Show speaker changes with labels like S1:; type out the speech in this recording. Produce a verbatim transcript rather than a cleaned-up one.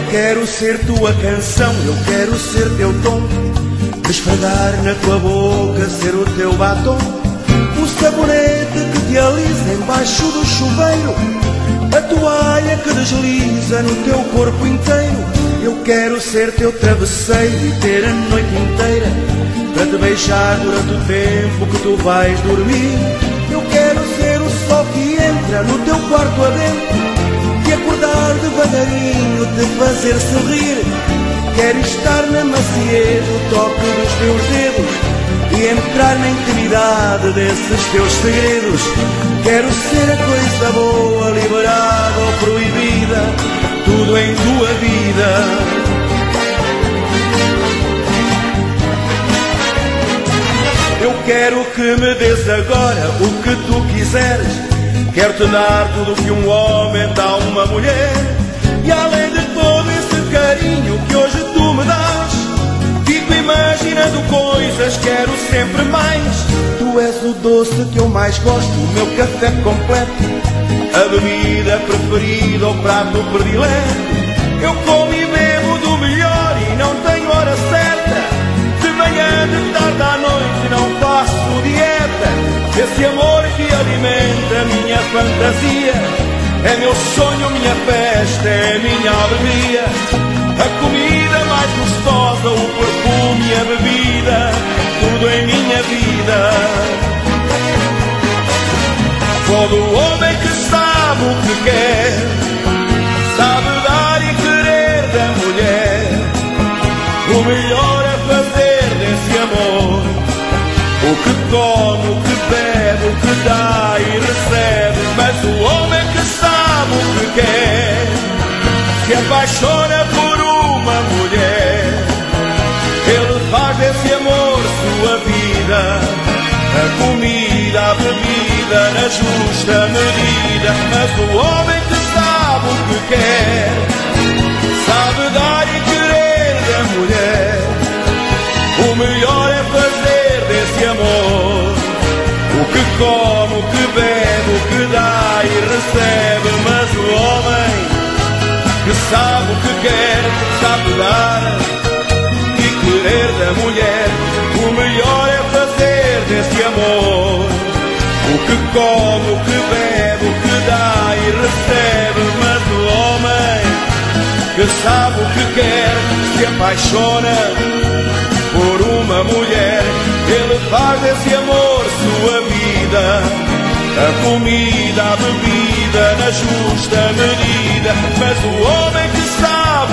S1: quero ser tua canção, eu quero ser teu tom, esfregar na tua boca, ser o teu batom, o sabonete que te alisa embaixo do chuveiro, a toalha que desliza no teu corpo inteiro. Eu quero ser teu travesseiro e ter a noite inteira para te beijar durante o tempo que tu vais dormir. Eu quero ser o sol que entra no teu quarto adentro, te acordar devagarinho, te fazer sorrir. Quero estar na maciez do toque dos teus dedos e entrar na intimidade desses teus segredos. Quero ser a coisa boa, liberada ou proibida, tudo em tua vida. Eu quero que me des agora o que tu quiseres. Quero te dar tudo o que um homem dá a uma mulher. E além de todo esse carinho que hoje tu me dás, fico imaginando coisas, quero sempre mais. Tu és o doce que eu mais gosto, o meu café completo, a bebida preferida, o prato predileto. Eu como e bebo do melhor e não tenho hora certa, de manhã, de tarde à noite não faço dieta. Esse amor que alimenta a minha fantasia é meu sonho, minha festa, é minha alegria. A comida mais gostosa, o perfume, a bebida, tudo em minha vida. Todo homem que sabe o que quer, sabe dar e querer da mulher. O melhor é fazer desse amor o que come, o que bebe, o que dá e recebe. Mas o homem que sabe o que quer, se apaixona por uma mulher, ele faz desse amor sua vida. A comida, a bebida na justa medida. Mas o homem que sabe o que quer, sabe dar e querer da mulher. O melhor é fazer desse amor o que come, o que bebe, o que dá e recebe. Mas o homem que sabe o que quer, sabe dar e querer da mulher. O melhor é fazer desse amor o que come, o que bebe, o que dá e recebe. Mas o homem que sabe o que quer, se apaixona por uma mulher, ele faz desse amor sua vida. A comida, a bebida na justa medida. Mas o homem que sabe